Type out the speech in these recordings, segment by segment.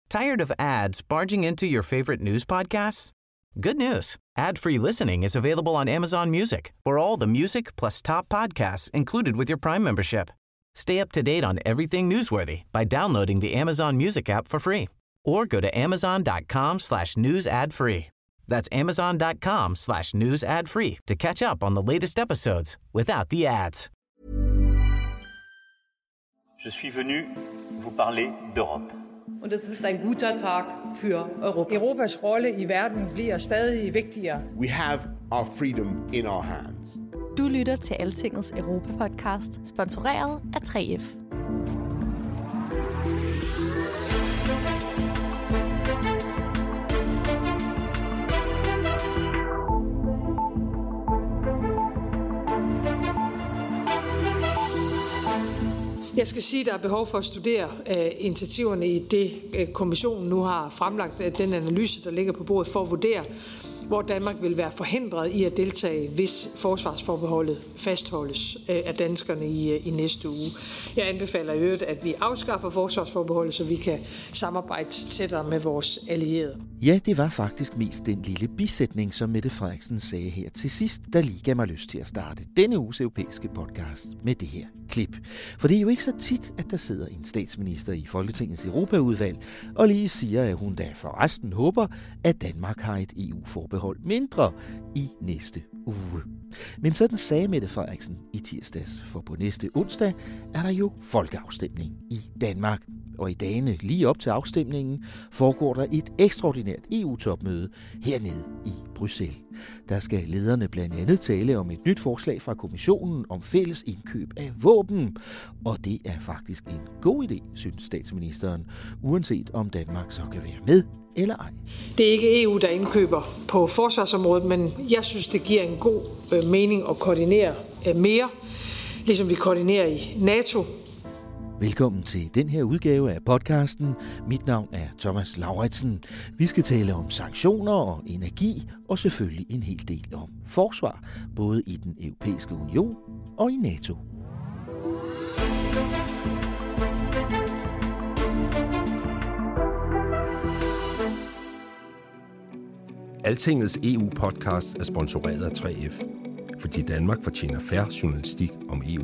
Tired of ads barging into your favorite news podcasts? Good news. Ad-free listening is available on Amazon Music for all the music plus top podcasts included with your Prime membership. Stay up to date on everything newsworthy by downloading the Amazon Music app for free or go to amazon.com/news ad free. That's amazon.com/news ad free to catch up on the latest episodes without the ads. Je suis venu vous parler d'Europe. Und es ist ein guter Tag für Europa. Europas rolle i verden bliver stadig vigtigere. We have our freedom in our hands. Du lytter til Altingets Europa-podcast, sponsoreret af 3F. Jeg skal sige, at der er behov for at studere initiativerne i det, kommissionen nu har fremlagt, den analyse, der ligger på bordet, for at vurdere, hvor Danmark vil være forhindret i at deltage, hvis forsvarsforbeholdet fastholdes af danskerne i næste uge. Jeg anbefaler i øvrigt, at vi afskaffer forsvarsforbeholdet, så vi kan samarbejde tættere med vores allierede. Ja, det var faktisk mest den lille bisætning, som Mette Frederiksen sagde her til sidst, der lige gav mig lyst til at starte denne uges europæiske podcast med det her klip. For det er jo ikke så tit, at der sidder en statsminister i Folketingets Europaudvalg og lige siger, at hun da forresten håber, at Danmark har et EU-forbehold mindre i næste uge. Men sådan sagde Mette Frederiksen i tirsdags, for på næste onsdag er der jo folkeafstemning i Danmark. Og i dagene lige op til afstemningen foregår der et ekstraordinært EU-topmøde hernede i Bruxelles. Der skal lederne blandt andet tale om et nyt forslag fra kommissionen om fælles indkøb af våben. Og det er faktisk en god idé, synes statsministeren, uanset om Danmark så kan være med eller ej. Det er ikke EU, der indkøber på forsvarsområdet, men jeg synes, det giver en god mening at koordinere mere, ligesom vi koordinerer i NATO. Velkommen til den her udgave af podcasten. Mit navn er Thomas Lauritsen. Vi skal tale om sanktioner og energi, og selvfølgelig en hel del om forsvar, både i den europæiske union og i NATO. Altingets EU-podcast er sponsoreret af 3F, fordi Danmark fortjener fair journalistik om EU.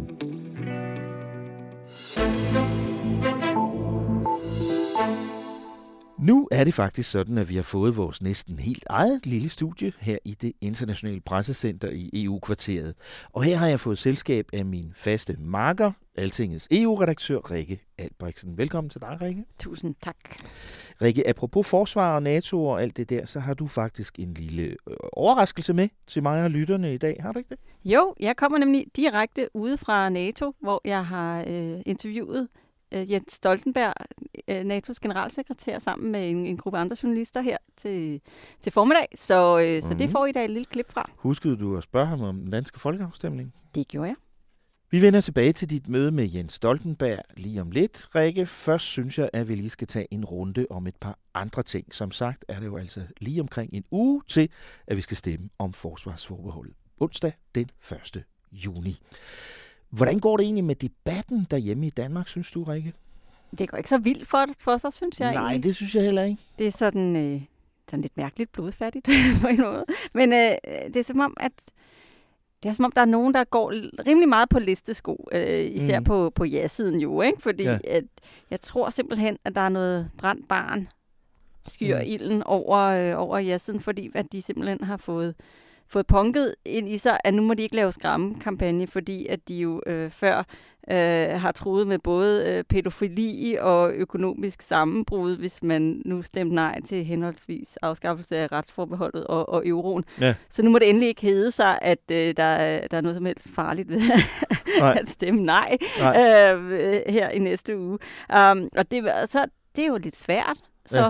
Nu er det faktisk sådan, at vi har fået vores næsten helt eget lille studie her i det internationale pressecenter i EU-kvarteret. Og her har jeg fået selskab af min faste makker, Altingets EU-redaktør Rikke Albrechtsen. Velkommen til dig, Rikke. Tusind tak. Rikke, apropos forsvar og NATO og alt det der, så har du faktisk en lille overraskelse med til mig og lytterne i dag. Har du ikke det? Jo, jeg kommer nemlig direkte ude fra NATO, hvor jeg har interviewet Jens Stoltenberg, NATO's generalsekretær, sammen med en gruppe andre journalister her til formiddag. Så det får I da et lille klip fra. Huskede du at spørge ham om den danske folkeafstemning? Det gjorde jeg. Vi vender tilbage til dit møde med Jens Stoltenberg lige om lidt, Rikke. Først synes jeg, at vi lige skal tage en runde om et par andre ting. Som sagt er det jo altså lige omkring en uge til, at vi skal stemme om forsvarsforbeholdet. Onsdag den 1. juni. Hvordan går det egentlig med debatten derhjemme i Danmark, synes du, Rikke? Det går ikke så vildt for sig, synes jeg. Nej, egentlig. Det synes jeg heller ikke. Det er sådan lidt mærkeligt blodfattigt på en måde. Men det er som om, der er nogen, der går rimelig meget på listesko, især på ja-siden jo, ikke? Fordi at jeg tror simpelthen, at der er noget brændt barn, skyer ilden over ja-siden, fordi at de simpelthen har fået punket ind i sig, at nu må de ikke lave skræmmekampagne, fordi at de jo før har truet med både pædofili og økonomisk sammenbrud, hvis man nu stemte nej til henholdsvis afskaffelse af retsforbeholdet og euroen. Ja. Så nu må det endelig ikke hedde sig, at der er noget som helst farligt ved at stemme nej her i næste uge. Og det er jo lidt svært, så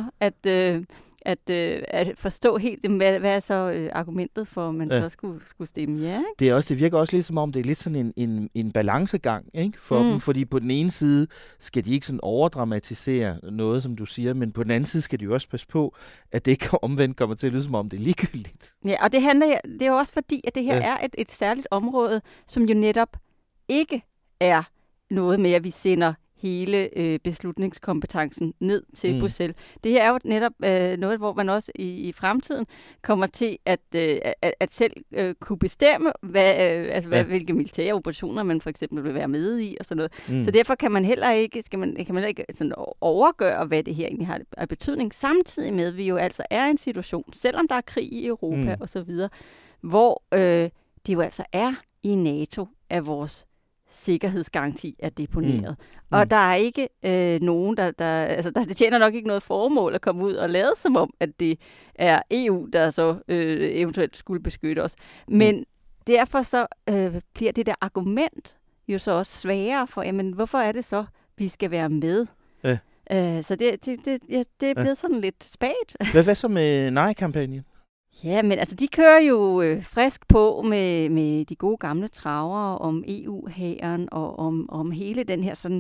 at forstå helt, hvad er så argumentet for, at man så skulle stemme ja, ikke? Det virker også lidt som om, det er lidt sådan en balancegang, ikke, for dem, fordi på den ene side skal de ikke sådan overdramatisere noget, som du siger, men på den anden side skal de jo også passe på, at det ikke omvendt kommer til at lyde som om, det er ligegyldigt. Ja, og det er jo også fordi, at det her er et særligt område, som jo netop ikke er noget med, at vi sender hele beslutningskompetencen ned til Bruxelles. Det her er jo netop noget, hvor man også i fremtiden kommer til at selv kunne bestemme, hvilke militære operationer man for eksempel vil være med i og sådan noget. Så derfor kan man heller ikke, sådan overgøre, hvad det her egentlig har af betydning, samtidig med, at vi jo altså er i en situation, selvom der er krig i Europa og så videre, hvor det jo altså er i NATO, at vores sikkerhedsgaranti er deponeret. Og der er ikke nogen, det tjener nok ikke noget formål at komme ud og lade som om, at det er EU, der så eventuelt skulle beskytte os. Men derfor så bliver det der argument jo så også sværere for, jamen hvorfor er det så, vi skal være med? Så det er blevet sådan lidt spagt. Hvad så med nej-kampagnen? Ja, men altså, de kører jo frisk på med de gode gamle travere om EU-hæren og om hele den her sådan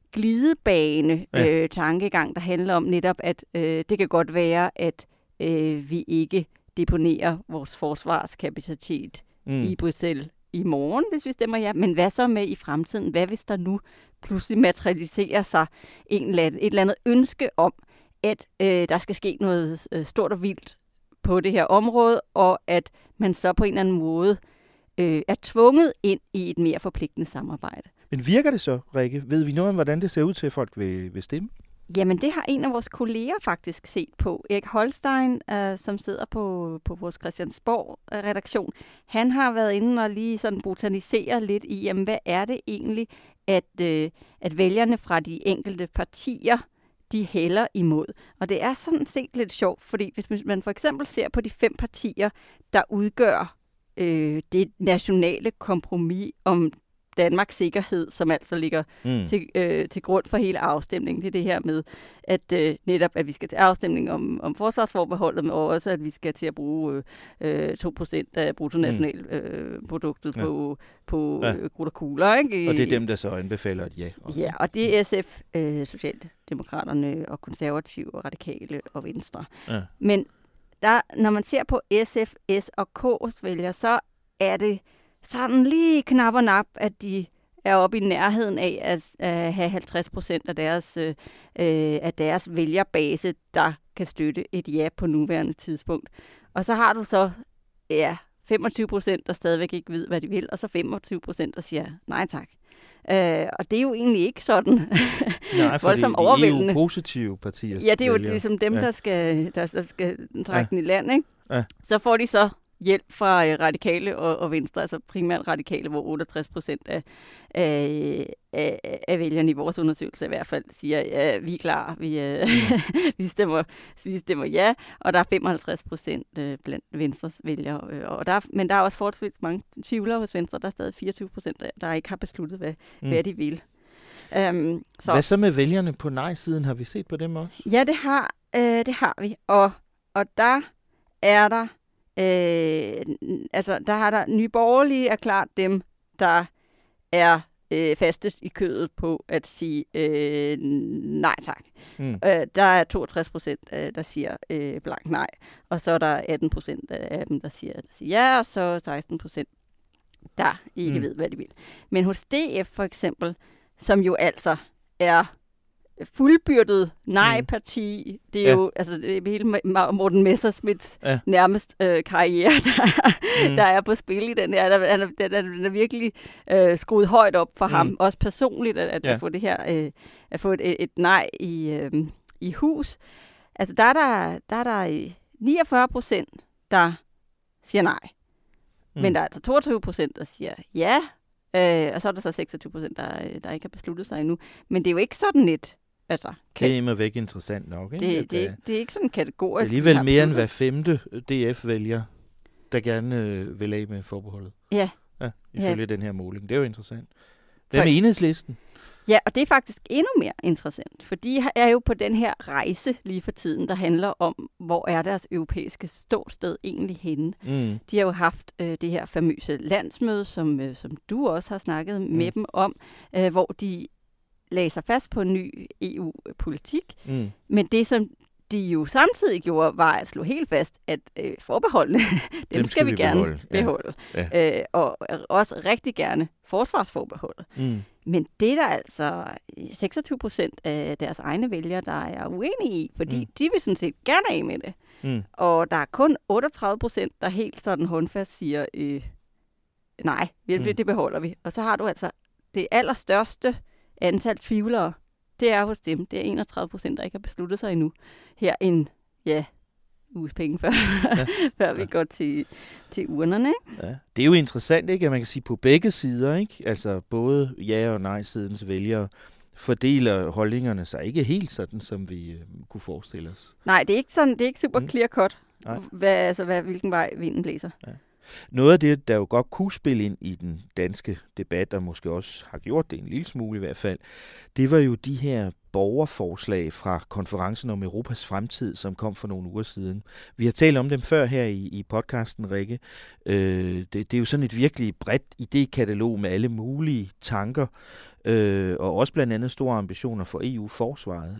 glidebane-tankegang, der handler om netop, at det kan godt være, at vi ikke deponerer vores forsvarskapacitet i Bruxelles i morgen, hvis vi stemmer ja. Men hvad så med i fremtiden? Hvad hvis der nu pludselig materialiserer sig et eller andet ønske om, at der skal ske noget stort og vildt på det her område, og at man så på en eller anden måde er tvunget ind i et mere forpligtende samarbejde. Men virker det så, Rikke? Ved vi noget om, hvordan det ser ud til, at folk vil stemme? Jamen, det har en af vores kolleger faktisk set på. Erik Holstein, som sidder på vores Christiansborg-redaktion, han har været inde og lige sådan botanisere lidt i, jamen, hvad er det egentlig, at vælgerne fra de enkelte partier de hælder imod. Og det er sådan set lidt sjovt, fordi hvis man for eksempel ser på de 5 partier, der udgør det nationale kompromis om Danmarks sikkerhed, som altså ligger til grund for hele afstemningen. Det er det her med, at netop at vi skal til afstemning om forsvarsforbeholdet, men også at vi skal til at bruge 2% af bruttonationalproduktet på krudt og kugler. Ikke? Og det er dem, der så anbefaler et ja. Også. Ja, og det er SF, Socialdemokraterne og Konservative og Radikale og Venstre. Ja. Men når man ser på SF, S og K's vælger, så er det sådan lige knap og nap, at de er oppe i nærheden af at have 50% af deres vælgerbase, der kan støtte et ja på nuværende tidspunkt. Og så har du så 25%, der stadigvæk ikke ved, hvad de vil, og så 25%, der siger nej tak. Og det er jo egentlig ikke sådan voldsomt overvældende. Det er jo positive partier. Ja, det er jo ligesom dem, der skal trække den i land, ikke? Ja. Så får de så hjælp fra Radikale og Venstre, altså primært Radikale, hvor 68% af vælgerne i vores undersøgelse i hvert fald siger, ja, vi er klar, vi stemmer ja, og der er 55% blandt Venstres vælgere. Men der er også forholdsvis mange tvivlere hos Venstre, der er stadig 24%, der ikke har besluttet, hvad de vil. Hvad så med vælgerne på nej-siden? Har vi set på dem også? Ja, det har vi, og der er der der har der Nye Borgerlige er klart dem, der er fastest i kødet på at sige nej tak. Der er 62%, der siger blank nej, og så er der 18% af dem, der siger ja, og så 16%, der ikke ved, hvad de vil. Men hos DF for eksempel, som jo altså er fuldbyrdet nej-parti. Det er jo det er hele Morten Messerschmidts nærmest karriere, der er på spil i den her. Den er virkelig skruet højt op for ham, også personligt, at få det her, at få et nej i hus. Altså der er der 49%, der siger nej. Men der er altså 22%, der siger ja. Og så er der så 26%, der ikke har besluttet sig endnu. Men det er jo ikke sådan et det er immer væk interessant nok, ikke? Det er ikke sådan kategorisk. Det er alligevel mere end hver 5. DF-vælger, der gerne vil af med forbeholdet. Ja. Ifølge den her måling. Det er jo interessant. Hvad med Enhedslisten? Ja, og det er faktisk endnu mere interessant, for de er jo på den her rejse lige for tiden, der handler om, hvor er deres europæiske ståsted egentlig henne. De har jo haft det her famøse landsmøde, som du også har snakket med dem om, hvor de lagde sig fast på en ny EU-politik. Men det, som de jo samtidig gjorde, var at slå helt fast, at forbeholdene, dem skal vi gerne beholde. Ja. Og også rigtig gerne forsvarsforbeholdet. Men det er der altså 26% af deres egne vælgere, der er uenige i, fordi de vil sådan set gerne af med det. Og der er kun 38%, der helt sådan håndfast siger, nej, det beholder vi. Og så har du altså det allerstørste antal tvivlere, det er hos dem. Det er 31%, der ikke har besluttet sig endnu. Her en, uges penge før vi går til urnerne. Ikke? Ja. Det er jo interessant, ikke, at man kan sige på begge sider, ikke? Altså både ja- og nej-sidens vælgere fordeler holdningerne sig ikke helt sådan, som vi kunne forestille os. Nej, det er ikke sådan, det er ikke super clear cut, hvilken vej vinden blæser. Ja. Noget af det, der jo godt kunne spille ind i den danske debat, og måske også har gjort det en lille smule i hvert fald, det var jo de her borgerforslag fra konferencen om Europas fremtid, som kom for nogle uger siden. Vi har talt om dem før her i podcasten, Rikke. Det er jo sådan et virkelig bredt idékatalog med alle mulige tanker, og også blandt andet store ambitioner for EU-forsvaret.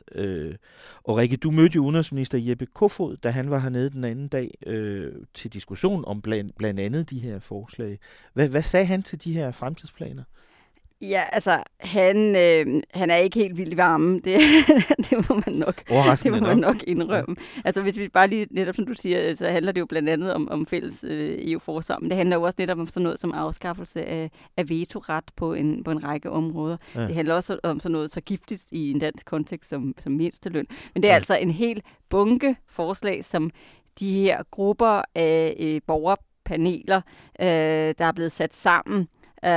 Og Rikke, du mødte jo udenrigsminister Jeppe Kofod, da han var hernede den anden dag til diskussion om blandt andet de her forslag. Hvad sagde han til de her fremtidsplaner? Ja, altså, han er ikke helt vild i varmen. Det må man nok indrømme. Ja. Altså, hvis vi bare lige, netop som du siger, så handler det jo blandt andet om fælles EU-forsvar, men det handler jo også netop om sådan noget som afskaffelse af vetoret på en række områder. Ja. Det handler også om sådan noget så giftigt i en dansk kontekst som mindsteløn. Men det er altså en hel bunke forslag, som de her grupper af borgerpaneler, der er blevet sat sammen,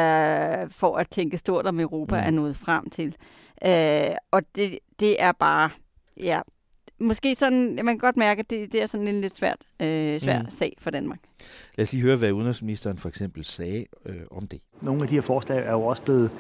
for at tænke stort om Europa, er nået frem til. Og det er bare, måske sådan, man kan godt mærke, at det er sådan en lidt svær sag for Danmark. Lad os lige høre, hvad udenrigsministeren for eksempel sagde om det. Nogle af de her forslag er jo også blevet,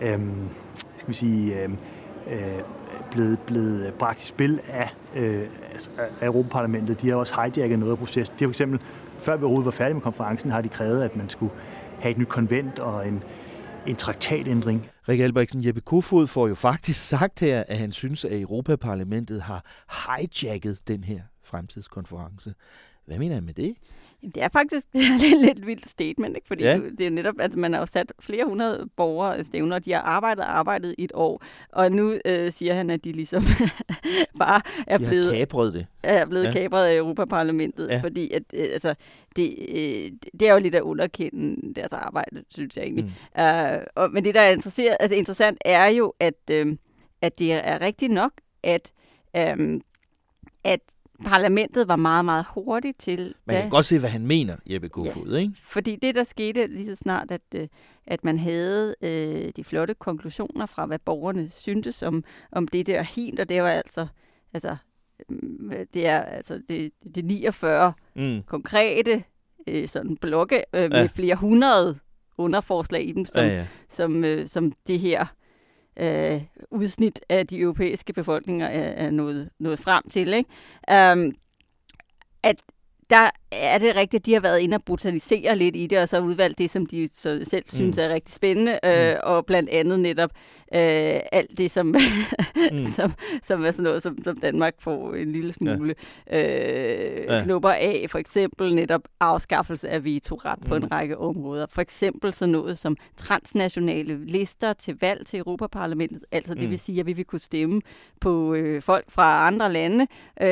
blevet bragt i spil af Europaparlamentet. De har også hijacket noget af processen. De har for eksempel, før vi overhovedet var færdige med konferencen, har de krævet, at man skulle have et nyt konvent og en traktatændring. Rikke Albrechtsen, Jeppe Kofod får jo faktisk sagt her, at han synes, at Europaparlamentet har hijacket den her fremtidskonference. Hvad mener han med det? Det er faktisk et lidt vildt statement, ikke? Fordi det er jo netop, at man har jo sat flere hundrede borgerstævner, og de har arbejdet i et år, og nu siger han, at de ligesom bare er blevet kapret af Europaparlamentet, fordi at, det er jo lidt at underkende deres arbejde, synes jeg egentlig. Men det, der er interessant, er jo, at det er rigtigt nok, at parlamentet var meget, meget hurtigt til... Man kan godt se, hvad han mener, Jeppe Kofod, ikke? Fordi det, der skete lige så snart, at man havde de flotte konklusioner fra, hvad borgerne syntes om det der helt, og det var det er 49 konkrete sådan blokke med flere hundrede underforslag i dem, som det her udsnit af de europæiske befolkninger er nået frem til, ikke? At der er det rigtigt, at de har været inde og botanisere lidt i det, og så udvalgt det, som de så selv synes er rigtig spændende, og blandt andet netop alt det, som som er sådan noget, som Danmark får en lille smule knupper af. For eksempel netop afskaffelse af vetoret på en række områder. For eksempel sådan noget som transnationale lister til valg til Europaparlamentet. Altså det vil sige, at vi vil kunne stemme på folk fra andre lande,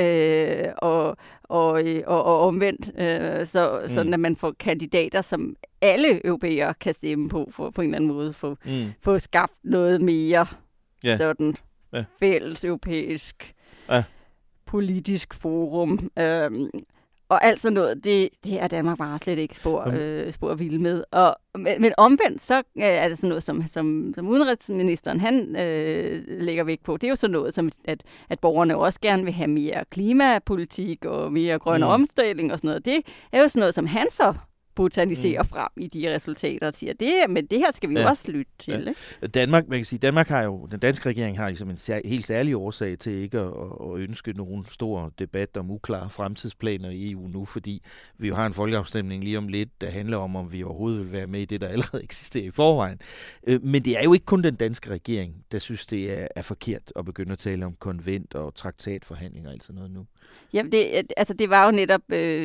og omvendt, sådan at man får kandidater, som alle europæere kan stemme på en eller anden måde, få skabt noget mere sådan fælles europæisk politisk forum. Og alt sådan noget, det er Danmark bare slet ikke spor vild med. Men omvendt, så er det sådan noget, som udenrigsministeren han lægger vægt på. Det er jo sådan noget, som at borgerne også gerne vil have mere klimapolitik og mere grøn omstilling og sådan noget. Det er jo sådan noget, som han så botaniserer frem i de resultater og siger, men det her skal vi jo også lytte til. Ikke? Danmark har jo, den danske regering har ligesom en helt særlig årsag til ikke at ønske nogen stor debat om uklare fremtidsplaner i EU nu, fordi vi jo har en folkeafstemning lige om lidt, der handler om vi overhovedet vil være med i det, der allerede eksisterer i forvejen. Men det er jo ikke kun den danske regering, der synes, det er forkert at begynde at tale om konvent og traktatforhandlinger og alt sådan noget nu. Jamen, det var jo netop...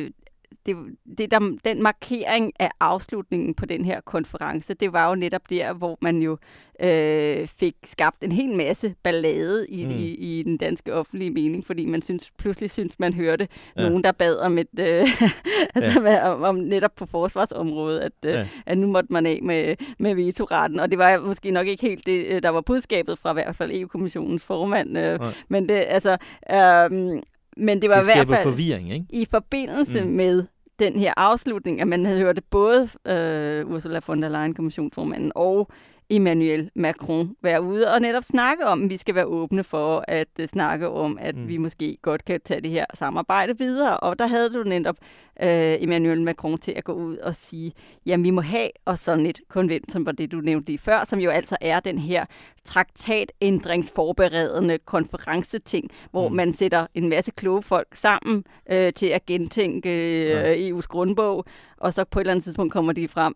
den markering af afslutningen på den her konference, det var jo netop der, hvor man jo fik skabt en hel masse ballade i den danske offentlige mening, fordi man pludselig synes man hørte nogen, der bad om om netop på forsvarsområdet, at nu måtte man af med vetoretten, og det var måske nok ikke helt det, der var budskabet fra i hvert fald EU-kommissionens formand, men det men det var i hvert fald forvirring, ikke? I forbindelse med den her afslutning, at man havde hørt både Ursula von der Leyen, kommissionsformanden, og Emmanuel Macron være ude og netop snakke om, at vi skal være åbne for at snakke om, at vi måske godt kan tage det her samarbejde videre. Og der havde du netop Emmanuel Macron til at gå ud og sige, jamen vi må have og sådan et konvent, som var det, du nævnte lige før, som jo altså er den her traktatændringsforberedende konferenceting, hvor man sætter en masse kloge folk sammen til at gentænke EU's grundbog, og så på et eller andet tidspunkt kommer de frem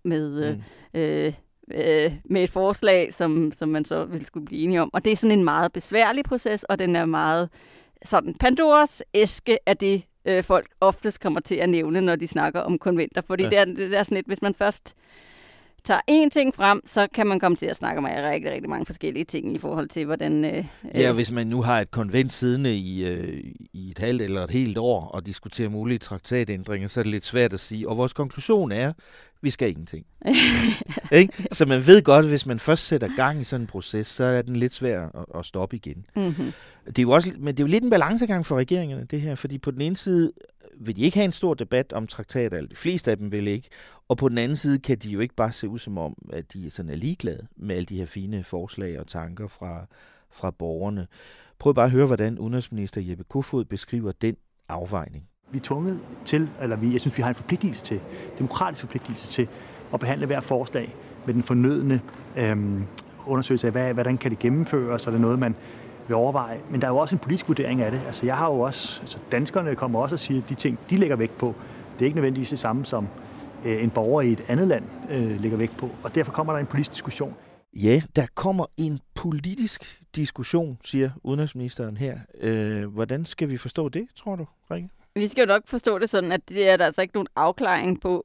med et forslag, som man så vil skulle blive enige om. Og det er sådan en meget besværlig proces, og den er meget sådan Pandoras æske af det, folk oftest kommer til at nævne, når de snakker om konventer. Fordi det er sådan lidt, hvis man først tager én ting frem, så kan man komme til at snakke om rigtig, rigtig mange forskellige ting i forhold til, hvordan... hvis man nu har et konvent siddende i et halvt eller et helt år og diskuterer mulige traktatændringer, så er det lidt svært at sige. Og vores konklusion er, vi skal ingenting. Ikke? Så man ved godt, hvis man først sætter gang i sådan en proces, så er den lidt svær at stoppe igen. Mm-hmm. Det er jo også, men det er jo lidt en balancegang for regeringerne, det her, fordi på den ene side vil de ikke have en stor debat om traktater, eller de fleste af dem vil ikke, og på den anden side kan de jo ikke bare se ud som om, at de sådan er ligeglade med alle de her fine forslag og tanker fra borgerne. Prøv bare at høre, hvordan udenrigsminister Jeppe Kofod beskriver den afvejning. Vi er tvunget til, jeg synes, vi har en forpligtelse til, demokratisk forpligtelse til at behandle hver forslag med den fornødne undersøgelse af, hvordan kan det gennemføres, så er det noget, man vil overveje. Men der er jo også en politisk vurdering af det. Altså jeg har jo også, danskerne kommer også og siger, at de ting, de lægger vægt på, det er ikke nødvendigvis det samme som en borger i et andet land lægger vægt på. Og derfor kommer der en politisk diskussion. Ja, der kommer en politisk diskussion, siger udenrigsministeren her. Hvordan skal vi forstå det, tror du, Rikke? Vi skal jo nok forstå det sådan, at det er der altså ikke nogen afklaring på,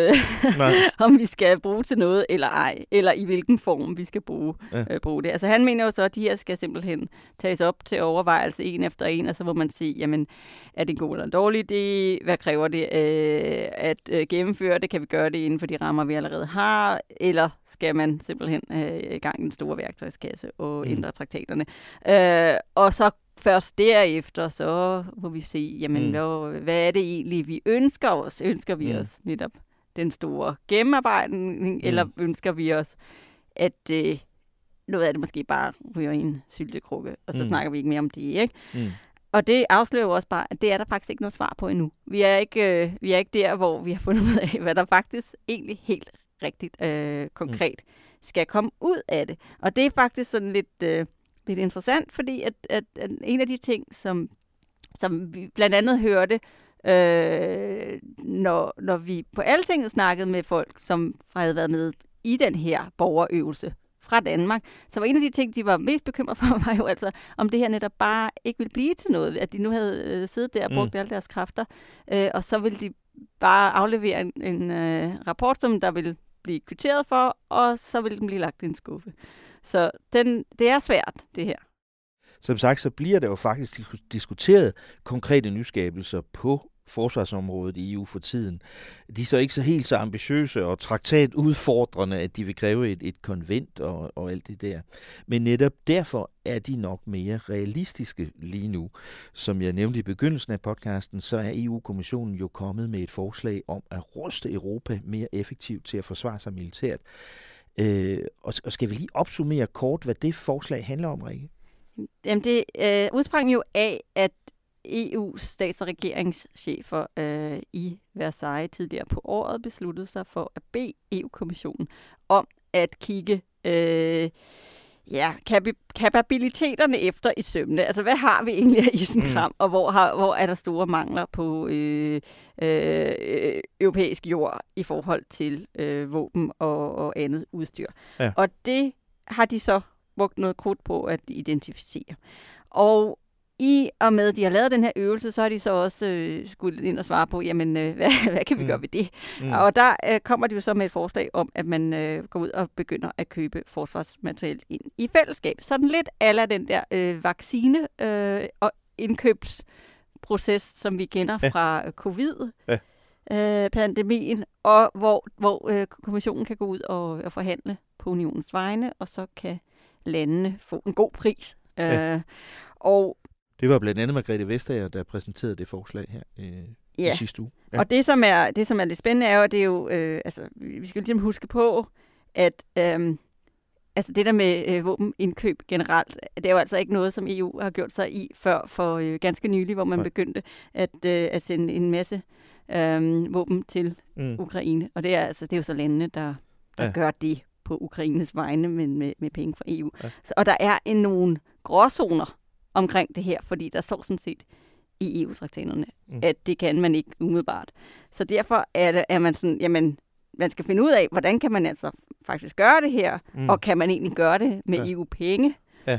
om vi skal bruge til noget eller ej, eller i hvilken form vi skal bruge det. Altså han mener jo så, at de her skal simpelthen tages op til overvejelse en efter en, og så må man sige, jamen, er det en god eller en dårlig idé? Hvad kræver det at gennemføre det? Kan vi gøre det inden for de rammer, vi allerede har? Eller skal man simpelthen i gang i den store værktøjskasse og ændre traktaterne? Og så først derefter, så må vi se, jamen, hvad er det egentlig, vi ønsker os? Ønsker vi os netop den store gennemarbejdning, eller ønsker vi os, at noget af det måske bare ryger i en syltekrukke, og så snakker vi ikke mere om det, ikke? Og det afslører jo også bare, at det er der faktisk ikke noget svar på endnu. Vi er ikke der, hvor vi har fundet ud af, hvad der faktisk egentlig helt rigtigt konkret skal komme ud af det. Og det er faktisk sådan lidt interessant, fordi at en af de ting, som vi blandt andet hørte, når vi på Altinget snakkede med folk, som havde været med i den her borgerøvelse fra Danmark, så var en af de ting, de var mest bekymret for, var jo altså, om det her netop bare ikke ville blive til noget, at de nu havde siddet der og brugt alle deres kræfter, og så ville de bare aflevere en rapport, som der ville blive kvitteret for, og så ville den blive lagt i en skuffe. Så det er svært, det her. Som sagt, så bliver der jo faktisk diskuteret konkrete nyskabelser på forsvarsområdet i EU for tiden. De er så ikke så helt så ambitiøse og traktatudfordrende, at de vil kræve et konvent og alt det der. Men netop derfor er de nok mere realistiske lige nu. Som jeg nævnte i begyndelsen af podcasten, så er EU-kommissionen jo kommet med et forslag om at ruste Europa mere effektivt til at forsvare sig militært. Og skal vi lige opsummere kort, hvad det forslag handler om, Rikke? Jamen det udsprang jo af, at EU's stats- og regeringschefer i Versailles tidligere på året besluttede sig for at bede EU-kommissionen om at kigge kapabiliteterne efter i sømne. Altså, hvad har vi egentlig af isenkram, og hvor er der store mangler på europæisk jord i forhold til våben og andet udstyr. Ja. Og det har de så brugt noget krudt på at identificere. Og i og med, at de har lavet den her øvelse, så har de så også skulle ind og svare på, jamen, hvad kan vi gøre ved det? Og der kommer de jo så med et forslag om, at man går ud og begynder at købe forsvarsmateriel ind i fællesskab. Sådan lidt ala den der vaccine- og indkøbsproces, som vi kender fra covid-pandemien, og hvor kommissionen kan gå ud og forhandle på unionens vegne, og så kan landene få en god pris. Og det var blandt andet Margrethe Vestager, der præsenterede det forslag her i sidste uge. Ja. Og det som er lidt spændende, er jo, at det er jo, vi skal ligesom huske på, at det der med våbenindkøb generelt, det er jo altså ikke noget, som EU har gjort sig i før for ganske nylig, hvor man begyndte at sende en masse våben til Ukraine. Og det er jo så landene, der gør det på Ukraines vegne, men med penge fra EU. Ja. Og der er nogle gråzoner omkring det her, fordi der står sådan set i EU-traktaterne, at det kan man ikke umiddelbart. Så derfor er man sådan, jamen, man skal finde ud af, hvordan kan man altså faktisk gøre det her, og kan man egentlig gøre det med EU-penge?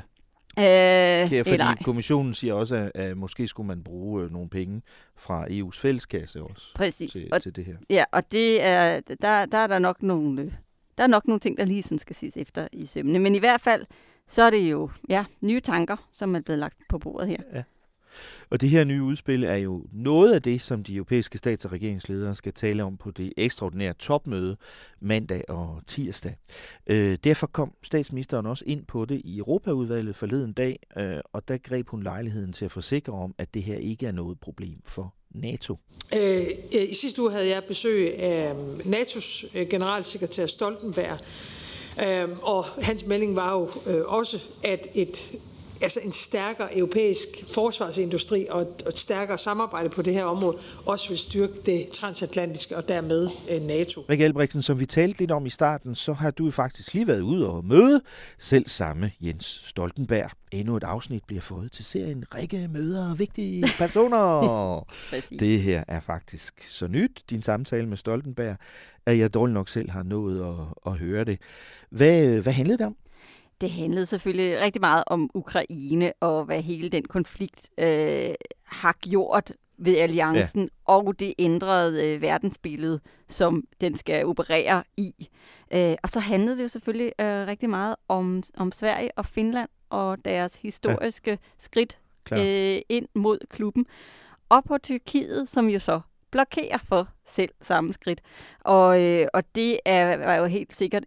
Ja. Fordi kommissionen siger også, at måske skulle man bruge nogle penge fra EU's fælleskasse også til det her. Ja, og det er, der er der nok nogle... Der er nok nogle ting, der lige sådan skal ses efter i sømmene. Men i hvert fald, så er det jo nye tanker, som er blevet lagt på bordet her. Ja. Og det her nye udspil er jo noget af det, som de europæiske stats- og regeringsledere skal tale om på det ekstraordinære topmøde mandag og tirsdag. Derfor kom statsministeren også ind på det i Europaudvalget forleden dag, og der greb hun lejligheden til at forsikre om, at det her ikke er noget problem for NATO. I sidste uge havde jeg besøg af NATO's generalsekretær Stoltenberg, og hans melding var jo også, at en stærkere europæisk forsvarsindustri og et stærkere samarbejde på det her område også vil styrke det transatlantiske og dermed NATO. Rikke Albrechtsen, som vi talte lidt om i starten, så har du faktisk lige været ude og møde selv samme Jens Stoltenberg. Endnu et afsnit bliver fået til serien Rikke møder vigtige personer. Det her er faktisk så nyt, din samtale med Stoltenberg, at jeg dårligt nok selv har nået at høre det. Hvad handlede det om? Det handlede selvfølgelig rigtig meget om Ukraine og hvad hele den konflikt har gjort ved alliancen, og det ændrede verdensbillede, som den skal operere i. Og så handlede det jo selvfølgelig rigtig meget om Sverige og Finland og deres historiske skridt ind mod klubben. Og på Tyrkiet, som jo så blokerer for selv samme skridt. Og det var jo helt sikkert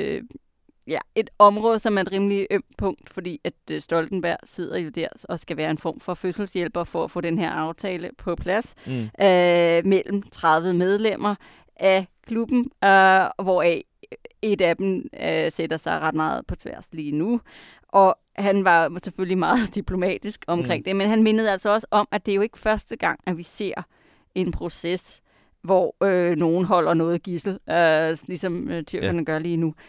et område, som er et rimelig ømt punkt, fordi at Stoltenberg sidder jo der og skal være en form for fødselshjælper for at få den her aftale på plads mellem 30 medlemmer af klubben, hvoraf et af dem sætter sig ret meget på tværs lige nu. Og han var selvfølgelig meget diplomatisk omkring det, men han mindede altså også om, at det er jo ikke første gang, at vi ser en proces, hvor nogen holder noget gidsel, ligesom tyrkerne gør lige nu.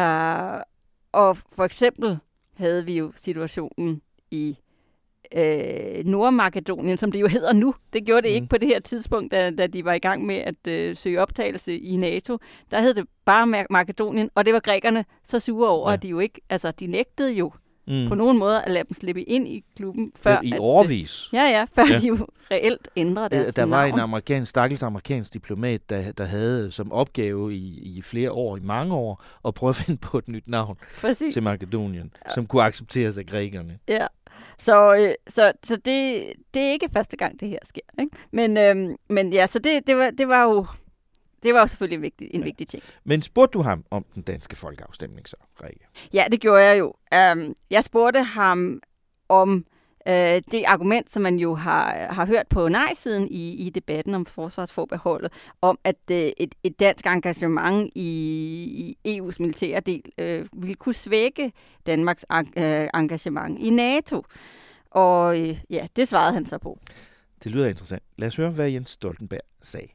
Og for eksempel havde vi jo situationen i Nordmakedonien, som det jo hedder nu. Det gjorde det ikke på det her tidspunkt, da de var i gang med at søge optagelse i NATO. Der hed det bare Makedonien, og det var grækerne så sure over, at de jo ikke, altså de nægtede jo på nogen måde at lade dem slippe ind i klubben, før i årevis. Før de jo reelt ændrede deres Der var navn. en stakkels amerikansk diplomat, der havde som opgave i flere år, i mange år, at prøve at finde på et nyt navn til Makedonien, som kunne accepteres af grækerne. Ja, så det er ikke første gang, det her sker. Ikke? Men ja, så det var jo... Det var jo selvfølgelig en vigtig ting. Men spurgte du ham om den danske folkeafstemning så, Rikke? Ja, det gjorde jeg jo. Jeg spurgte ham om det argument, som man jo har hørt på nej-siden i debatten om forsvarsforbeholdet, om at et dansk engagement i EU's militære del ville kunne svække Danmarks engagement i NATO. Og ja, det svarede han så på. Det lyder interessant. Lad os høre, hvad Jens Stoltenberg sagde.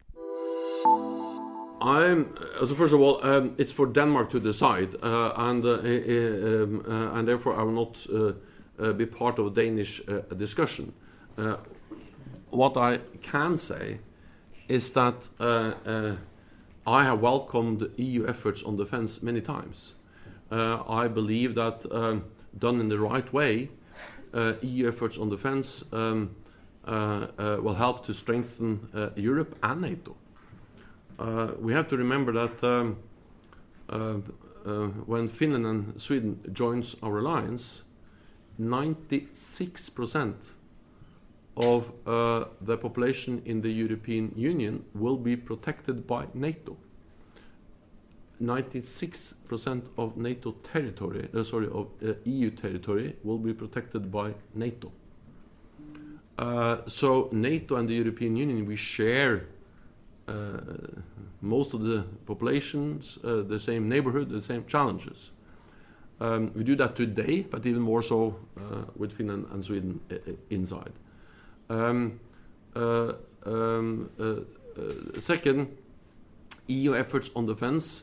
So first of all, it's for Denmark to decide, and therefore I will not be part of a Danish discussion. What I can say is that I have welcomed EU efforts on defence many times. I believe that done in the right way, EU efforts on defence will help to strengthen Europe and NATO. We have to remember that when Finland and Sweden joins our alliance, 96% of the population in the European Union will be protected by NATO. 96% of NATO territory, of EU territory, will be protected by NATO. So NATO and the European Union, we share most of the populations, the same neighborhood, the same challenges. We do that today, but even more so with Finland and Sweden inside. Second, EU efforts on defense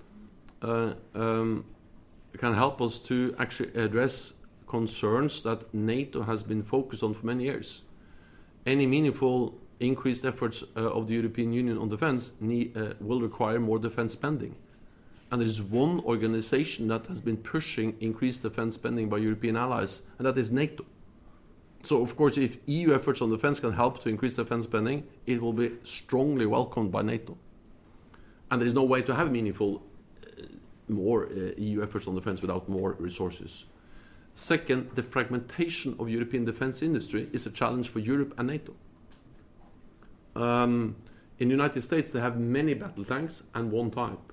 can help us to actually address concerns that NATO has been focused on for many years. Any meaningful increased efforts of the European Union on defense will require more defense spending. And there is one organization that has been pushing increased defense spending by European allies, and that is NATO. So, of course, if EU efforts on defense can help to increase defense spending, it will be strongly welcomed by NATO. And there is no way to have meaningful more EU efforts on defense without more resources. Second, the fragmentation of European defense industry is a challenge for Europe and NATO. In the United States, they have many battle tanks and one type.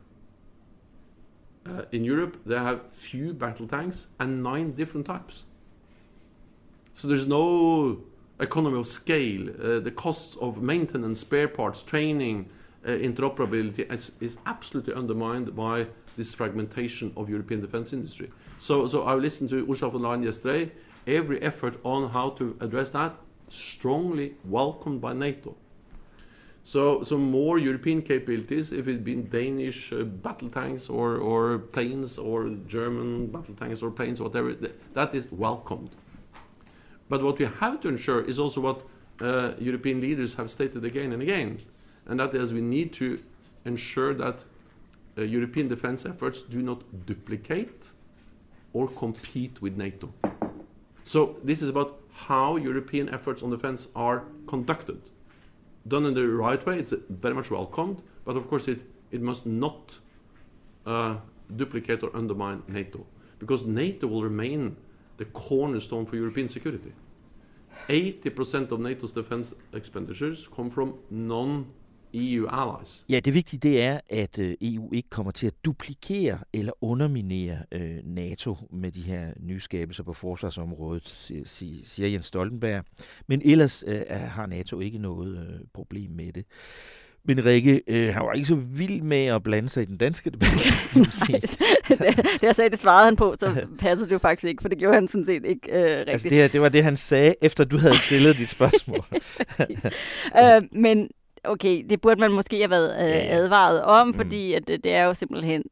In Europe, they have few battle tanks and 9 different types. So there's no economy of scale. The costs of maintenance, spare parts, training, interoperability is absolutely undermined by this fragmentation of European defense industry. So I listened to Ursula von der Leyen yesterday. Every effort on how to address that, strongly welcomed by NATO. So more European capabilities, if it be Danish battle tanks or planes or German battle tanks or planes, whatever, that is welcomed. But what we have to ensure is also what European leaders have stated again and again, and that is we need to ensure that European defense efforts do not duplicate or compete with NATO. So this is about how European efforts on defense are conducted. Done in the right way, it's very much welcomed, but of course it must not duplicate or undermine NATO, because NATO will remain the cornerstone for European security. 80% of NATO's defense expenditures come from non-EU allies. Ja, det vigtige det er, at EU ikke kommer til at duplikere eller underminere NATO med de her nyskabelser på forsvarsområdet, siger Jens Stoltenberg. Men ellers har NATO ikke noget problem med det. Men Rikke, han var ikke så vild med at blande sig i den danske debat. Det jeg sagde, det svarede han på, så passede det jo faktisk ikke, for det gjorde han sådan set ikke rigtigt. Altså det var det, han sagde, efter du havde stillet dit spørgsmål. Men okay, det burde man måske have været advaret om, fordi at det er jo simpelthen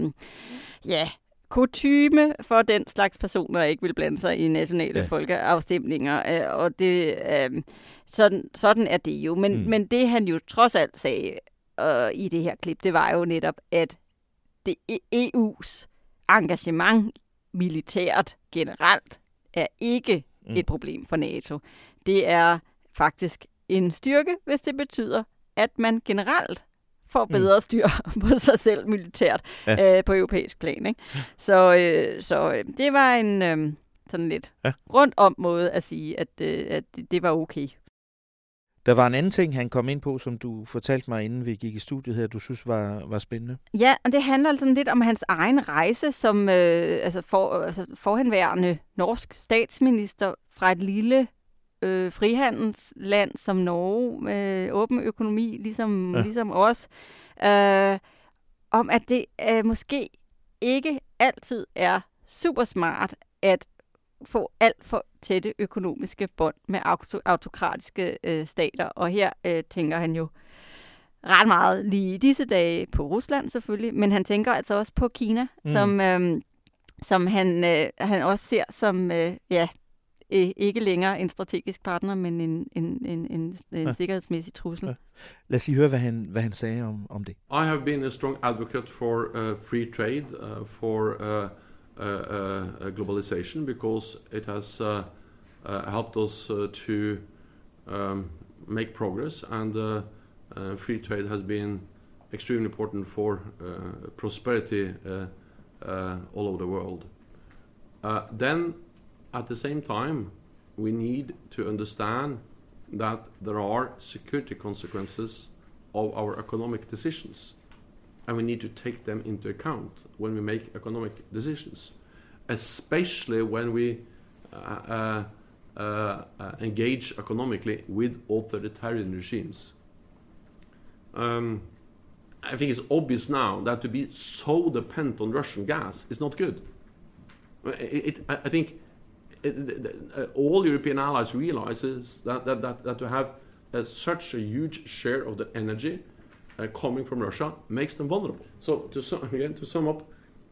kutyme for den slags personer, ikke vil blande sig i nationale folkeafstemninger. Og det, sådan er det jo. Men det han jo trods alt sagde i det her klip, det var jo netop, at det EU's engagement militært generelt er ikke et problem for NATO. Det er faktisk en styrke, hvis det betyder, at man generelt får bedre styr på sig selv militært på europæisk plan. Ikke? Så det var en sådan lidt rundt om måde at sige, at det var okay. Der var en anden ting, han kom ind på, som du fortalte mig, inden vi gik i studiet her, du synes var spændende. Ja, og det handler altså lidt om hans egen rejse som forhenværende norsk statsminister fra et lille frihandelsland som Norge, med åben økonomi, ligesom os, om at det måske ikke altid er super smart at få alt for tætte økonomiske bånd med autokratiske stater. Og her tænker han jo ret meget lige i disse dage på Rusland selvfølgelig, men han tænker altså også på Kina, som han også ser som ikke længere en strategisk partner, men en sikkerhedsmæssig trussel. Ja. Lad os lige høre, hvad han sagde om det. I have been a strong advocate for free trade, for globalization, because it has helped us to make progress, and free trade has been extremely important for prosperity all over the world. Then, at the same time, we need to understand that there are security consequences of our economic decisions, and we need to take them into account when we make economic decisions, especially when we engage economically with authoritarian regimes. I think it's obvious now that to be so dependent on Russian gas is not good. I think all European allies realizes that to have such a huge share of the energy coming from Russia makes them vulnerable. So to sum up,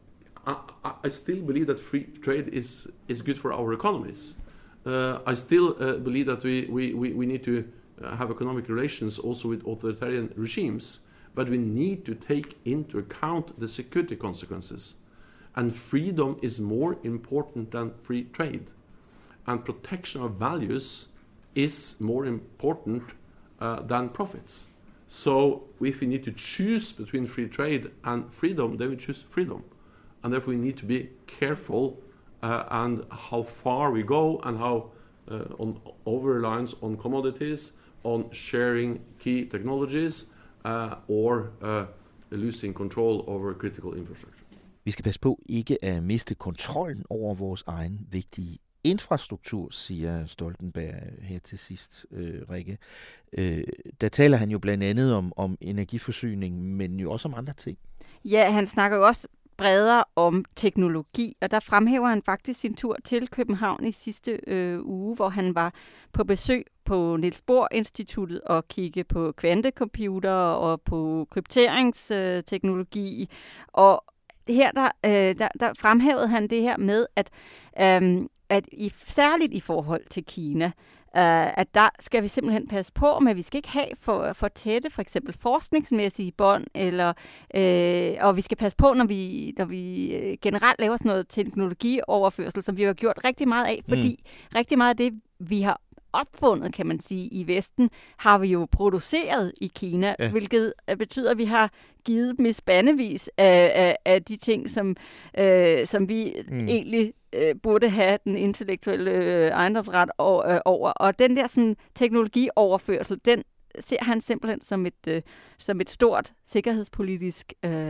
I still believe that free trade is good for our economies. I still believe that we need to have economic relations also with authoritarian regimes, but we need to take into account the security consequences. And freedom is more important than free trade. And protection of values is more important than profits. So if we need to choose between free trade and freedom, then we choose freedom. And therefore we need to be careful and how far we go, and how on over-reliance on commodities, on sharing key technologies, or losing control over critical infrastructure. Vi skal passe på ikke at miste kontrollen over vores egen vigtige infrastruktur, siger Stoltenberg her til sidst, Rikke. Der taler han jo blandt andet om energiforsyning, men jo også om andre ting. Ja, han snakker jo også bredere om teknologi, og der fremhæver han faktisk sin tur til København i sidste uge, hvor han var på besøg på Niels Bohr Instituttet og kigge på kvantecomputer og på krypteringsteknologi. Og her der fremhævede han det her med, at særligt i forhold til Kina, at der skal vi simpelthen passe på, men vi skal ikke have for tætte, for eksempel forskningsmæssige bånd, og vi skal passe på, når vi generelt laver sådan noget teknologioverførsel, som vi har gjort rigtig meget af, fordi rigtig meget af det, vi har opfundet, kan man sige, i Vesten, har vi jo produceret i Kina, hvilket betyder, at vi har givet dem i spandevis af de ting, som vi egentlig burde have den intellektuelle ejendomsret over. Og den der sådan, teknologioverførsel, den ser han simpelthen som et stort sikkerhedspolitisk,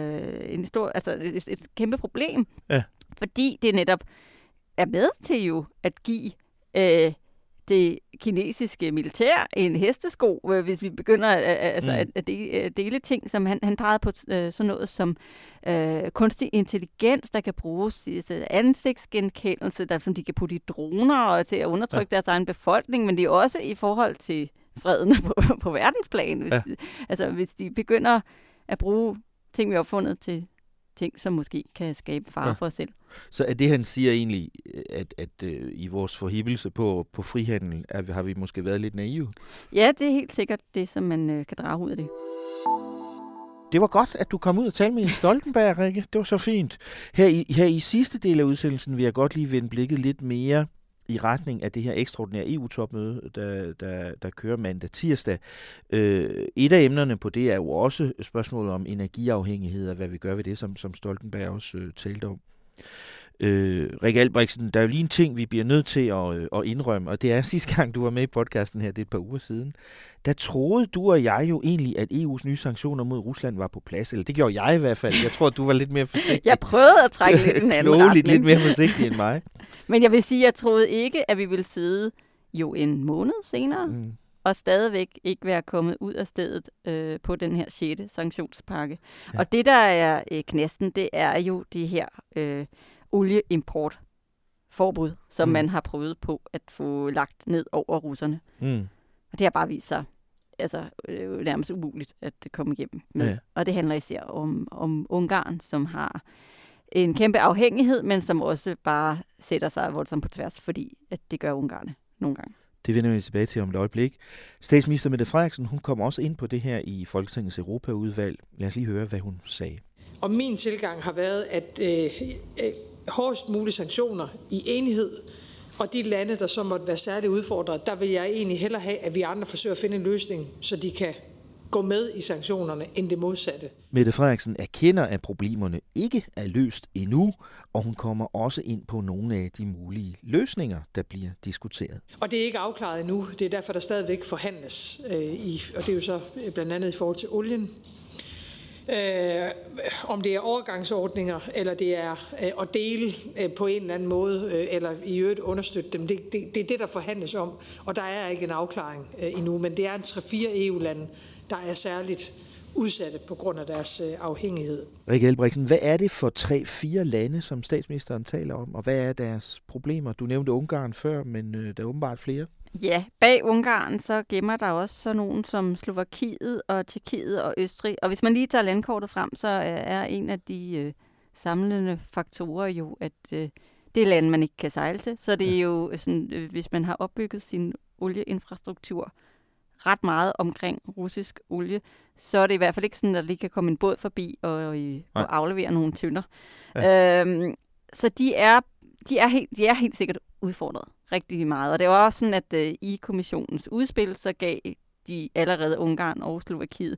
et kæmpe problem. Ja. Fordi det netop er med til jo at give det kinesiske militær en hestesko, hvis vi begynder at dele ting, som han pegede på sådan noget som kunstig intelligens, der kan bruges i ansigtsgenkendelse, som de kan putte i droner og til at undertrykke deres egen befolkning, men det er også i forhold til freden på verdensplan. Hvis de begynder at bruge ting, vi har opfundet til ting, som måske kan skabe fare for os selv. Så er det, han siger egentlig, at i vores forhippelse på frihandel, har vi måske været lidt naive? Ja, det er helt sikkert det, som man kan drage ud af det. Det var godt, at du kom ud og talte med Jens Stoltenberg, Rikke. Det var så fint. Her i sidste del af udsendelsen vil jeg godt lige vende blikket lidt mere i retning af det her ekstraordinære EU-topmøde, der kører mandag tirsdag. Et af emnerne på det er jo også spørgsmålet om energiafhængighed og hvad vi gør ved det, som Stoltenberg også talte om. Rikke Albrechtsen, der er jo lige en ting, vi bliver nødt til at indrømme, og det er sidste gang, du var med i podcasten her, det er et par uger siden. Der troede du og jeg jo egentlig, at EU's nye sanktioner mod Rusland var på plads, eller det gjorde jeg i hvert fald. Jeg tror, at du var lidt mere forsigtig. Jeg prøvede at trække lidt den anden retning. Lidt mere forsigtig end mig. Men jeg vil sige, at jeg troede ikke, at vi ville sidde jo en måned senere, og stadigvæk ikke være kommet ud af stedet på den her 6. sanktionspakke. Ja. Og det, der er knasten, det er jo det her olieimportforbud, forbud, som man har prøvet på at få lagt ned over russerne. Og det har bare vist sig nærmest umuligt at komme igennem med. Ja. Og det handler især om Ungarn, som har en kæmpe afhængighed, men som også bare sætter sig voldsomt på tværs, fordi at det gør ungarerne nogle gange. Det vender vi tilbage til om et øjeblik. Statsminister Mette Frederiksen, hun kom også ind på det her i Folketingets Europaudvalg. Lad os lige høre, hvad hun sagde. Og min tilgang har været, at hårdest mulige sanktioner i enighed, og de lande, der så måtte være særligt udfordret, der vil jeg egentlig hellere have, at vi andre forsøger at finde en løsning, så de kan gå med i sanktionerne, end det modsatte. Mette Frederiksen erkender, at problemerne ikke er løst endnu, og hun kommer også ind på nogle af de mulige løsninger, der bliver diskuteret. Og det er ikke afklaret endnu. Det er derfor, der stadigvæk forhandles, og det er jo så blandt andet i forhold til olien. Om det er overgangsordninger, eller det er at dele på en eller anden måde, eller i øvrigt understøtte dem. Det er det, der forhandles om, og der er ikke en afklaring endnu, men det er en 3-4 EU-lande, der er særligt udsatte på grund af deres afhængighed. Rikke Elbrechtsen, hvad er det for 3-4 lande, som statsministeren taler om, og hvad er deres problemer? Du nævnte Ungarn før, men der er åbenbart flere. Ja, bag Ungarn så gemmer der også sådan nogen som Slovakiet og Tjekkiet og Østrig. Og hvis man lige tager landkortet frem, så er en af de samlende faktorer jo, at det er lande, man ikke kan sejle til. Så det er jo sådan, hvis man har opbygget sin olieinfrastruktur ret meget omkring russisk olie, så er det i hvert fald ikke sådan, at de kan komme en båd forbi og aflevere nogle tønder. Ja. Så de er helt sikkert udfordret rigtig meget. Og det var også sådan, at i kommissionens udspil, så gav de allerede Ungarn og Slovakiet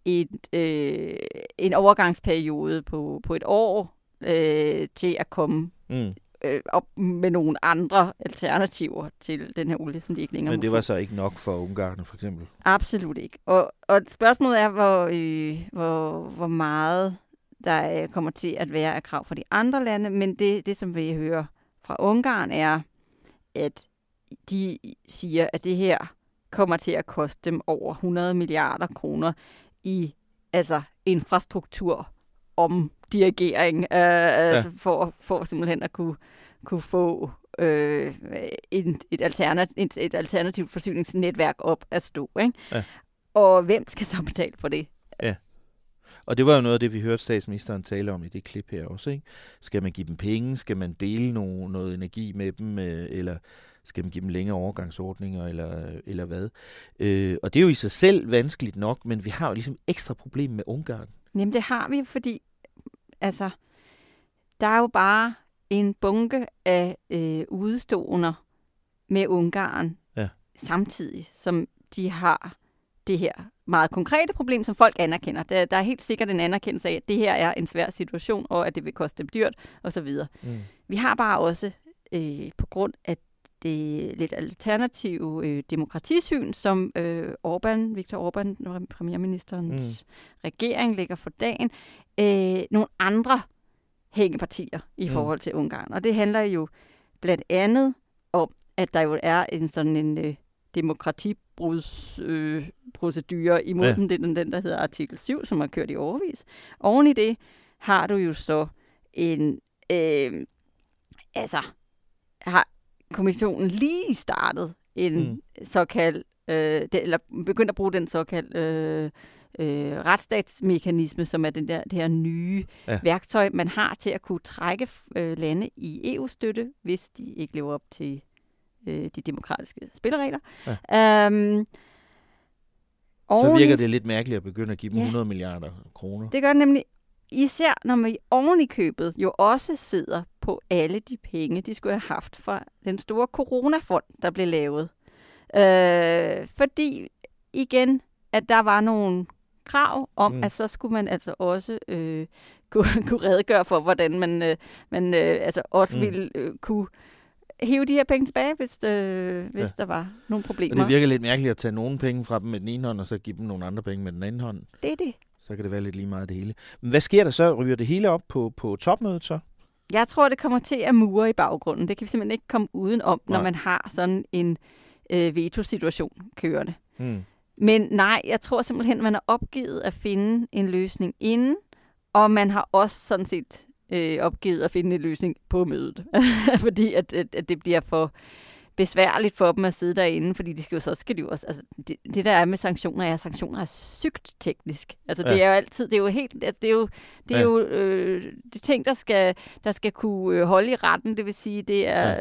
en overgangsperiode på et år til at komme op med nogle andre alternativer til den her olie, som de ikke længere Men det var så ikke nok for Ungarn, for eksempel? Absolut ikke. Og spørgsmålet er, hvor meget der kommer til at være af krav fra de andre lande, men det som vi hører fra Ungarn er, at de siger, at det her kommer til at koste dem over 100 milliarder kroner i infrastruktur om dirigering, for simpelthen at kunne få et alternativt forsyningsnetværk op at stå. Ikke? Ja. Og hvem skal så betale for det? Ja. Og det var jo noget af det, vi hørte statsministeren tale om i det klip her også. Ikke? Skal man give dem penge? Skal man dele noget energi med dem? Eller skal man give dem længere overgangsordninger? Eller hvad? Og det er jo i sig selv vanskeligt nok, men vi har jo ligesom ekstra problem med Ungarn. Jamen det har vi, fordi der er jo bare en bunke af udeståender med Ungarn samtidig, som de har det her meget konkrete problem, som folk anerkender. Der er helt sikkert en anerkendelse af, at det her er en svær situation, og at det vil koste dem dyrt, osv. Vi har bare også, på grund af det lidt alternative demokratisyn, som Viktor Orbán, premierministerens regering, lægger for dagen, nogle andre hængepartier i forhold til Ungarn. Og det handler jo blandt andet om, at der jo er en demokratibrudsprocedure imod den, der hedder artikel 7, som har kørt i årevis. Oven i det har du jo så har kommissionen lige startet en såkaldt, eller begyndt at bruge den såkaldte retsstatsmekanisme, som er det her nye værktøj, man har til at kunne trække lande i EU-støtte, hvis de ikke lever op til de demokratiske spilleregler. Ja. Så virker det lidt mærkeligt at begynde at give dem 100 milliarder kroner. Det gør det nemlig, især når man oven i købet jo også sidder på alle de penge, de skulle have haft fra den store coronafond, der blev lavet. Fordi igen, at der var nogle krav om, at så skulle man altså også kunne redegøre for, hvordan man også ville kunne hæve de her penge tilbage, hvis der var nogle problemer. Og det virker lidt mærkeligt at tage nogle penge fra dem med den ene hånd, og så give dem nogle andre penge med den anden hånd. Det er det. Så kan det være lidt lige meget det hele. Men hvad sker der så? Ryger det hele op på topmødet så? Jeg tror, det kommer til at mure i baggrunden. Det kan vi simpelthen ikke komme udenom, når man har sådan en veto-situation kørende. Men nej, jeg tror simpelthen, man har opgivet at finde en løsning inden, og man har også sådan set opgivet at finde en løsning på mødet. Fordi at det bliver for besværligt for dem at sidde derinde, fordi de skal de jo også, altså det der er med sanktioner er sygt teknisk. Altså det er jo altid, det er jo helt, altså, det er jo de ting, der skal kunne holde i retten, det vil sige, det er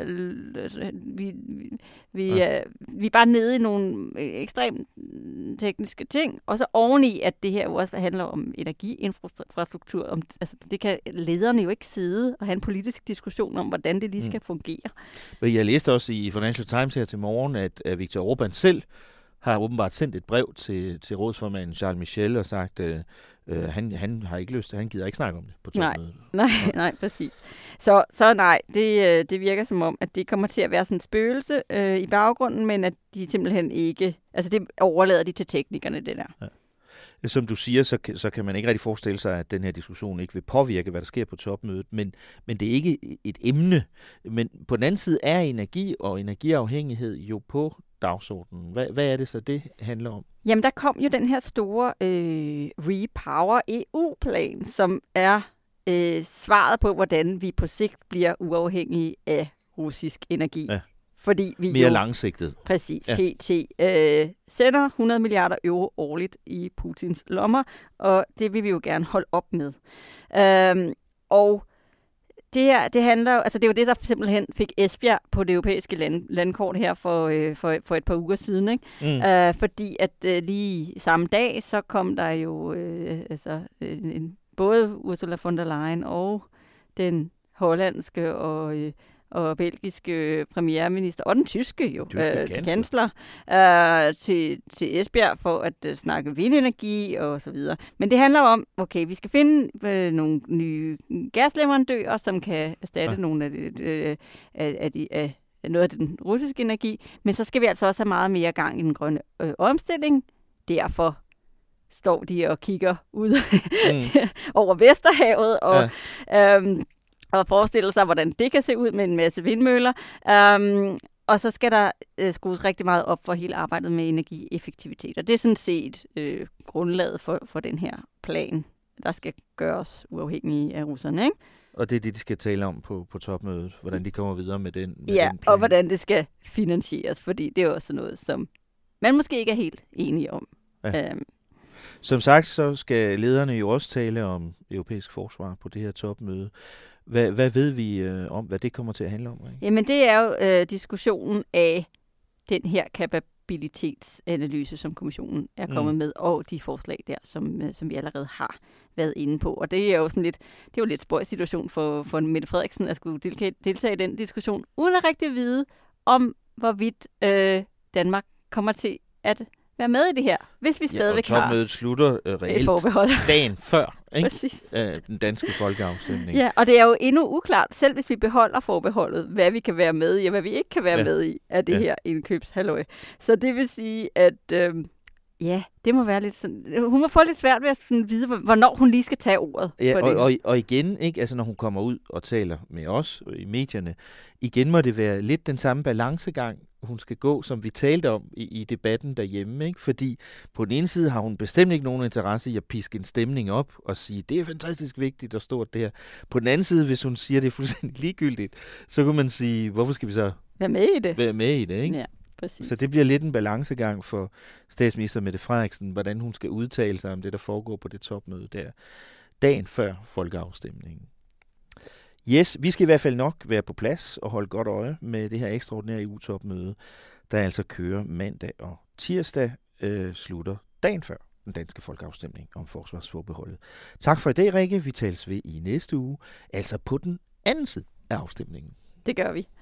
vi er bare nede i nogle ekstremt tekniske ting, og så oveni, at det her jo også handler om energiinfrastruktur, altså det kan lederne jo ikke sidde og have en politisk diskussion om, hvordan det lige skal fungere. Jeg læste også i Financial Times her til morgen, at Viktor Orbán selv har åbenbart sendt et brev til rådsformanden Charles Michel og sagt, han har ikke lyst til, han gider ikke snakke om det på topmødet. Nej, præcis. Så nej, det virker som om, at det kommer til at være sådan et spøgelse i baggrunden, men at de simpelthen ikke, altså det overlader de til teknikerne, det der. Ja. Som du siger, så kan man ikke rigtig forestille sig, at den her diskussion ikke vil påvirke, hvad der sker på topmødet, men det er ikke et emne. Men på den anden side er energi og energiafhængighed jo på dagsordenen. Hvad er det så, det handler om? Jamen, der kom jo den her store Repower EU-plan, som er svaret på, hvordan vi på sigt bliver uafhængige af russisk energi. Ja. Fordi vi mere langsigtet. Præcis. Ja. PT sender 100 milliarder euro årligt i Putins lommer, og det vil vi jo gerne holde op med. Og det handler, altså det er jo det, der simpelthen fik Esbjerg på det europæiske landkort her for et par uger siden, ikke? Fordi at lige samme dag, så kom der jo både Ursula von der Leyen og den hollandske og belgiske premierminister, og den tyske kansler, til Esbjerg for at snakke vindenergi og så videre. Men det handler om, okay, vi skal finde nogle nye gasleverandører, som kan erstatte nogle af noget af den russiske energi, men så skal vi altså også have meget mere gang i den grønne omstilling. Derfor står de og kigger ud over Vesterhavet og forestille sig, hvordan det kan se ud med en masse vindmøller. Og så skal der skrues rigtig meget op for hele arbejdet med energieffektivitet. Og det er sådan set grundlaget for den her plan, der skal gøres uafhængige af russerne, ikke? Og det er det, de skal tale om på topmødet, hvordan de kommer videre med den den plan. Og hvordan det skal finansieres, fordi det er også noget, som man måske ikke er helt enige om. Ja. Som sagt, så skal lederne jo også tale om europæisk forsvar på det her topmøde. Hvad ved vi om, hvad det kommer til at handle om? Ikke? Jamen, det er jo diskussionen af den her kapabilitetsanalyse, som kommissionen er kommet med, og de forslag der, som vi allerede har været inde på. Og det er jo sådan lidt, det er jo lidt spøjs situation for Mette Frederiksen at skulle deltage i den diskussion, uden at rigtig vide om, hvorvidt Danmark kommer til at være med i det her, hvis vi stadigvæk har... Og topmødet slutter reelt dagen før, ikke? Den danske folkeafstemning. Ja, og det er jo endnu uklart, selv hvis vi beholder forbeholdet, hvad vi kan være med i, og hvad vi ikke kan være med i af det her indkøbshalløj. Så det vil sige, at det må være lidt sådan... Hun må få lidt svært ved at sådan vide, hvornår hun lige skal tage ordet. Ja, og igen, ikke? Altså, når hun kommer ud og taler med os i medierne, igen må det være lidt den samme balancegang, hun skal gå, som vi talte om i debatten derhjemme, ikke? Fordi på den ene side har hun bestemt ikke nogen interesse i at piske en stemning op og sige, det er fantastisk vigtigt og stort det her. På den anden side, hvis hun siger, det er fuldstændig ligegyldigt, så kan man sige, hvorfor skal vi så være med i det, ikke? Ja, præcis. Så det bliver lidt en balancegang for statsminister Mette Frederiksen, hvordan hun skal udtale sig om det, der foregår på det topmøde der, dagen før folkeafstemningen. Yes, vi skal i hvert fald nok være på plads og holde godt øje med det her ekstraordinære EU-topmøde, der altså kører mandag og tirsdag, slutter dagen før den danske folkeafstemning om forsvarsforbeholdet. Tak for i dag, Rikke. Vi tales ved i næste uge, altså på den anden side af afstemningen. Det gør vi.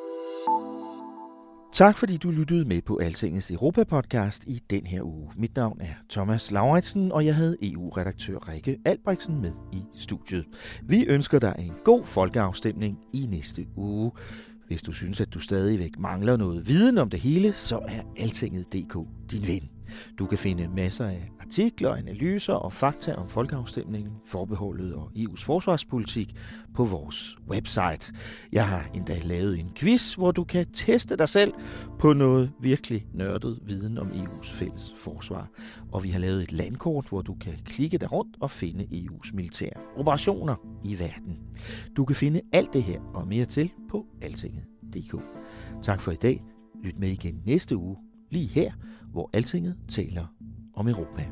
Tak fordi du lyttede med på Altingets Europa-podcast i den her uge. Mit navn er Thomas Lauritsen, og jeg havde EU-redaktør Rikke Albrechtsen med i studiet. Vi ønsker dig en god folkeafstemning i næste uge. Hvis du synes, at du stadigvæk mangler noget viden om det hele, så er Altinget.dk din ven. Du kan finde masser af artikler, analyser og fakta om folkeafstemningen, forbeholdet og EU's forsvarspolitik på vores website. Jeg har endda lavet en quiz, hvor du kan teste dig selv på noget virkelig nørdet viden om EU's fælles forsvar. Og vi har lavet et landkort, hvor du kan klikke dig rundt og finde EU's militære operationer i verden. Du kan finde alt det her og mere til på altinget.dk. Tak for i dag. Lyt med igen næste uge, lige her, hvor Altinget taler om Europa.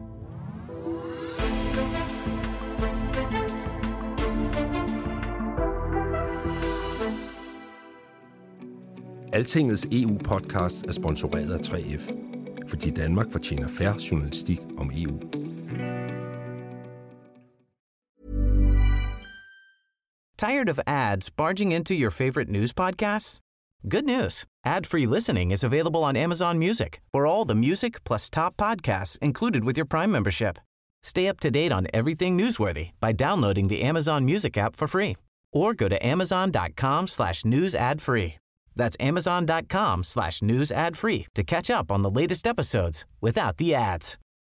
Altingets EU-podcast er sponsoreret af 3F, fordi Danmark fortjener fair journalistik om EU. Tired of ads barging into your favorite news podcasts? Good news. Ad-free listening is available on Amazon Music for all the music plus top podcasts included with your Prime membership. Stay up to date on everything newsworthy by downloading the Amazon Music app for free or go to amazon.com/news ad free. That's amazon.com/news ad free to catch up on the latest episodes without the ads.